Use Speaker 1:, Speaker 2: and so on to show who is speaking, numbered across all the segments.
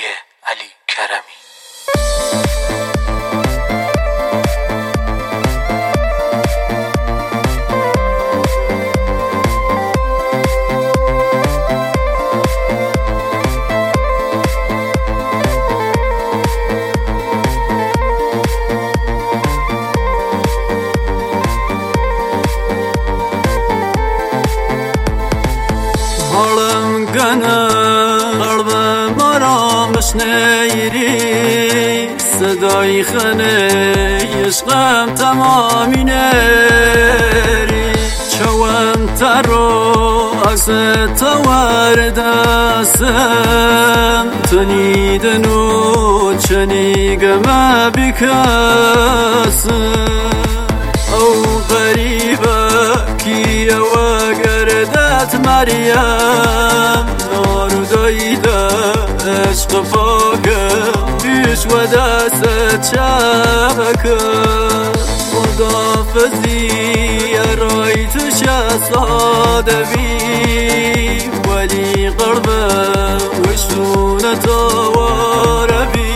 Speaker 1: علی کرمی.
Speaker 2: حالم گنه قلبم مرا بشنیری صدای خنه عشقم تمامی نری چوم ترو عکس توردستم تنیدنو چنیگم بکسم او غریبه کیه و گردت مریم نارو دایده عشق پاکم پیش و دست چبکم خدافزی رای تو شهزاده بی ولی قلبم وشونه تو واربی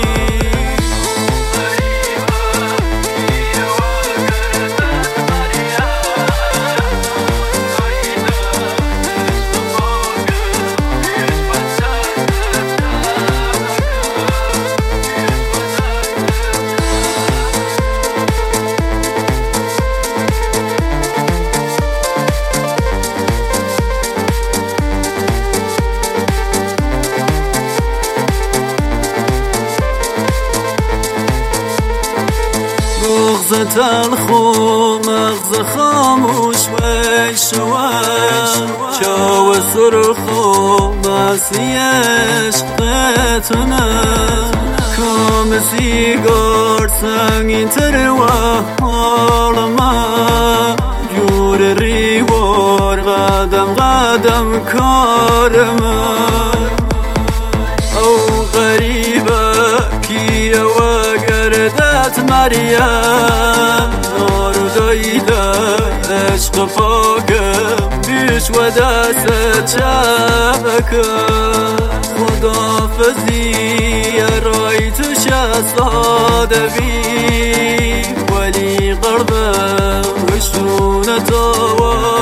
Speaker 2: مغز تلخ و مغز خاموش ویشوه چاو سرخ و مسی عشقتونه کام سیگار سنگین تر و حال من جور ریوار قدم قدم کار من او غریبه کیه و گردت مریم نارو دایده عشق پاکم پیش و دست چبکم خدافزی رای تو شهزاده بی ولی قلبم وشونه تو